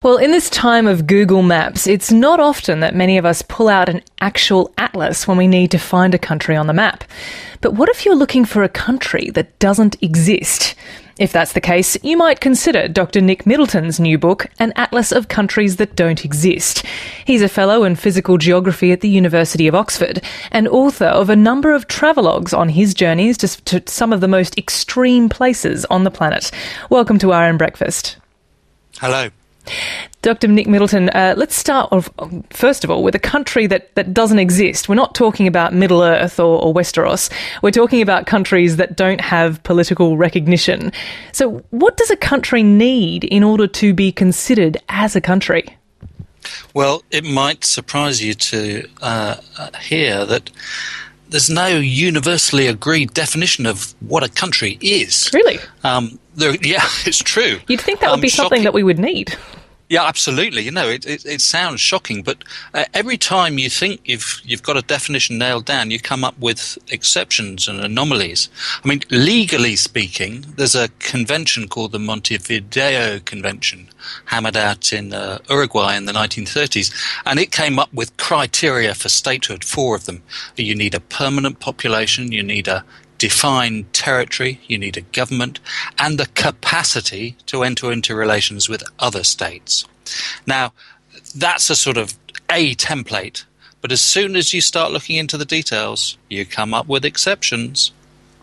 Well, in this time of Google Maps, it's not often that many of us pull out an actual atlas when we need to find a country on the map. But what if you're looking for a country that doesn't exist? If that's the case, you might consider Dr. Nick Middleton's new book, An Atlas of Countries That Don't Exist. He's a fellow in physical geography at the University of Oxford and author of a number of travelogues on his journeys to some of the most extreme places on the planet. Welcome to RN Breakfast. Hello. Dr. Nick Middleton, let's start off, first of all, with a country that doesn't exist. We're not talking about Middle-earth or Westeros. We're talking about countries that don't have political recognition. So what does a country need in order to be considered as a country? Well, it might surprise you to hear that there's no universally agreed definition of what a country is. Really? Yeah, it's true. You'd think that would be something that we would need. Yeah, absolutely. You know, it sounds shocking, but every time you think you've got a definition nailed down, you come up with exceptions and anomalies. I mean, legally speaking, there's a convention called the Montevideo Convention, hammered out in Uruguay in the 1930s, and it came up with criteria for statehood, 4 of them. You need a permanent population, you need a defined territory, you need a government, and the capacity to enter into relations with other states. Now, that's a sort of a template, but as soon as you start looking into the details, you come up with exceptions.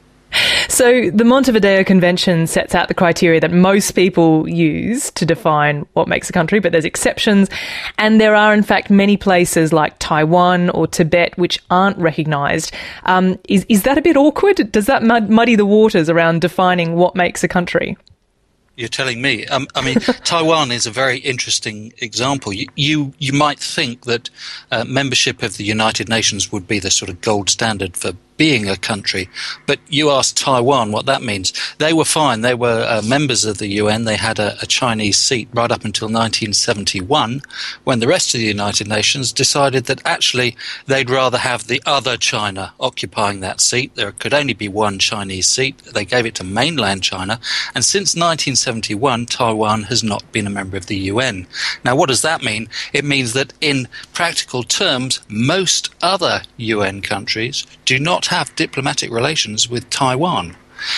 So the Montevideo Convention sets out the criteria that most people use to define what makes a country, but there's exceptions. And there are, in fact, many places like Taiwan or Tibet which aren't recognised. Is that a bit awkward? Does that muddy the waters around defining what makes a country? You're telling me. I mean, Taiwan is a very interesting example. You might think that membership of the United Nations would be the sort of gold standard for being a country, but you ask Taiwan what that means. They were fine. They were members of the UN. They had a Chinese seat right up until 1971, when the rest of the United Nations decided that actually they'd rather have the other China occupying that seat. There could only be one Chinese seat. They gave it to mainland China, and since 1971, Taiwan has not been a member of the UN. Now, what does that mean? It means that in practical terms, most other UN countries do not have diplomatic relations with Taiwan.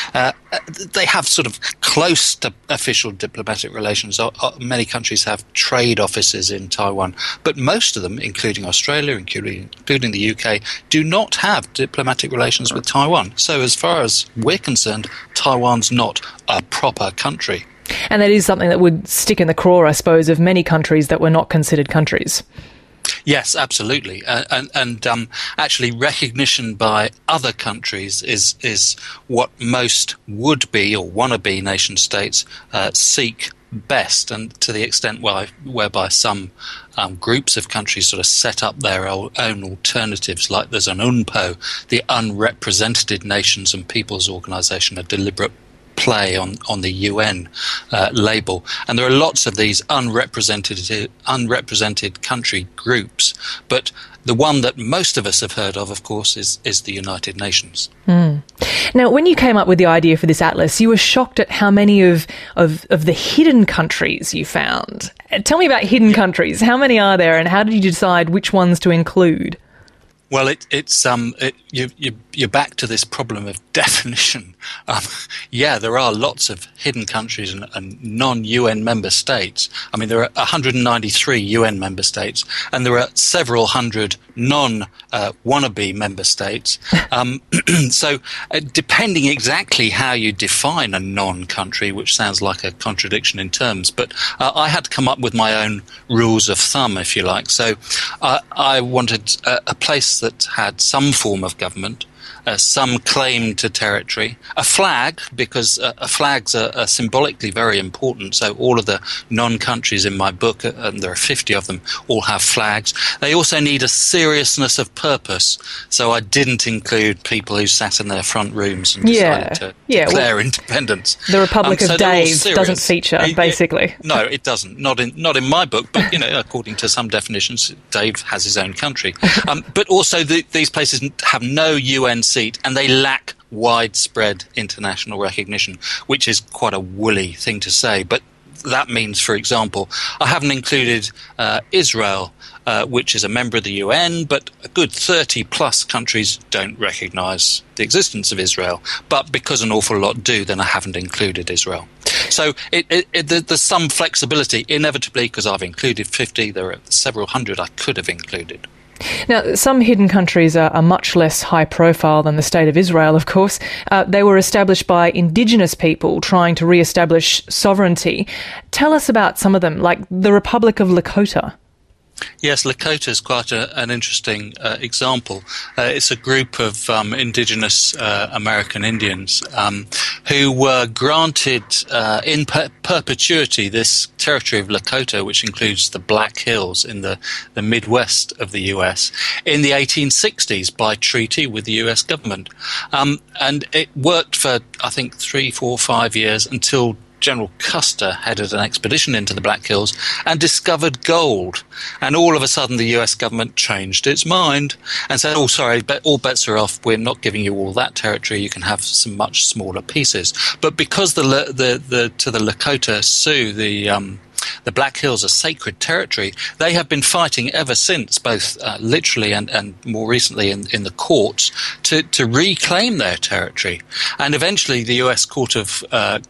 They have sort of close to official diplomatic relations. Many countries have trade offices in Taiwan, but most of them, including Australia, including the UK, do not have diplomatic relations with Taiwan. So as far as we're concerned, Taiwan's not a proper country. And that is something that would stick in the craw, I suppose, of many countries that were not considered countries. Yes, absolutely. And actually recognition by other countries is what most would-be or wannabe nation-states seek best, and to the extent whereby some groups of countries sort of set up their own alternatives, like there's an UNPO, the Unrepresented Nations and Peoples Organization, a deliberate play on the UN label. And there are lots of these unrepresented country groups, but the one that most of us have heard of course, is the United Nations. Now, when you came up with the idea for this atlas, you were shocked at how many of the hidden countries you found. Tell me about hidden countries. How many are there, and how did you decide which ones to include? Well, you're back to this problem of definition. There are lots of hidden countries and non-UN member states. I mean, there are 193 UN member states, and there are several hundred non-wannabe member states. So depending exactly how you define a non-country, which sounds like a contradiction in terms, but I had to come up with my own rules of thumb, if you like. So I wanted a place that had some form of government, some claim to territory, a flag, because flags are symbolically very important. So all of the non-countries in my book, and there are 50 of them, all have flags. They also need a seriousness of purpose. So I didn't include people who sat in their front rooms and decided to declare independence. The Republic of Dave doesn't feature, basically. No, it doesn't. Not in my book, but according to some definitions, Dave has his own country. But also these places have no UN seat, and they lack widespread international recognition, which is quite a woolly thing to say. But that means, for example, I haven't included Israel, which is a member of the UN, but a good 30-plus countries don't recognise the existence of Israel. But because an awful lot do, then I haven't included Israel. So there's some flexibility, inevitably, because I've included 50. There are several hundred I could have included. Now, some hidden countries are much less high profile than the State of Israel, of course. They were established by indigenous people trying to re-establish sovereignty. Tell us about some of them, like the Republic of Lakota. Yes, Lakota is quite an interesting example. It's a group of indigenous American Indians who were granted in perpetuity this territory of Lakota, which includes the Black Hills in the Midwest of the US, in the 1860s by treaty with the US government. And it worked for, I think, 3, 4, 5 years until General Custer headed an expedition into the Black Hills and discovered gold. And all of a sudden the US government changed its mind and said, oh, sorry, all bets are off. We're not giving you all that territory. You can have some much smaller pieces. But because to the Lakota Sioux, the Black Hills are sacred territory, they have been fighting ever since, both literally and more recently in the courts, to reclaim their territory. And eventually the US Court of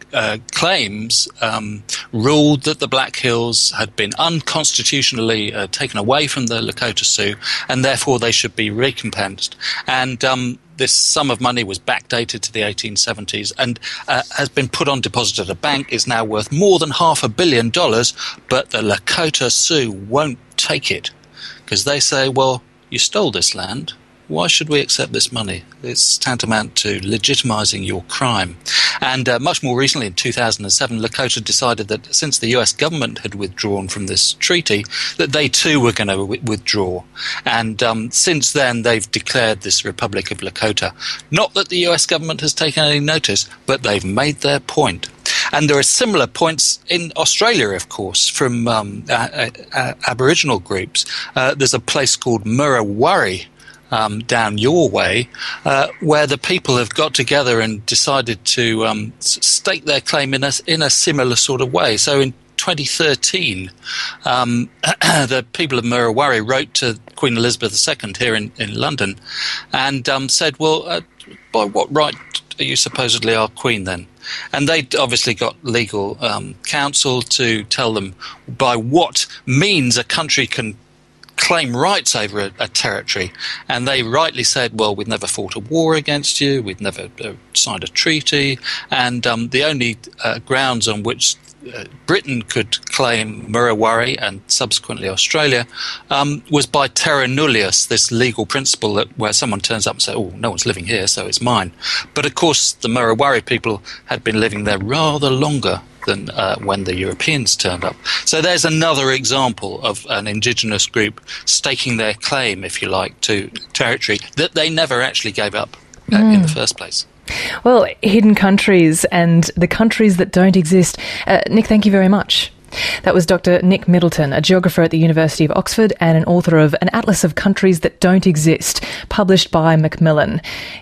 Claims ruled that the Black Hills had been unconstitutionally taken away from the Lakota Sioux, and therefore they should be recompensed. And this sum of money was backdated to the 1870s and has been put on deposit at a bank, is now worth more than $500 million, but the Lakota Sioux won't take it because they say, well, you stole this land. Why should we accept this money? It's tantamount to legitimising your crime. And much more recently, in 2007, Lakota decided that since the US government had withdrawn from this treaty, that they too were going to withdraw. And since then, they've declared this Republic of Lakota. Not that the US government has taken any notice, but they've made their point. And there are similar points in Australia, of course, from Aboriginal groups. There's a place called Murray down your way, where the people have got together and decided to stake their claim in a similar sort of way. So in 2013, the people of Murray wrote to Queen Elizabeth II here in London and said, well, by what right are you supposedly our queen then? And they obviously got legal counsel to tell them by what means a country can claim rights over a territory. And they rightly said, well, we've never fought a war against you, we've never signed a treaty, and the only grounds on which Britain could claim Murray and subsequently Australia was by terra nullius, this legal principle that where someone turns up and says, oh, no one's living here, so it's mine. But of course, the Murray people had been living there rather longer than when the Europeans turned up. So there's another example of an indigenous group staking their claim, if you like, to territory that they never actually gave up in the first place. Well, hidden countries and the countries that don't exist. Nick, thank you very much. That was Dr. Nick Middleton, a geographer at the University of Oxford and an author of An Atlas of Countries That Don't Exist, published by Macmillan.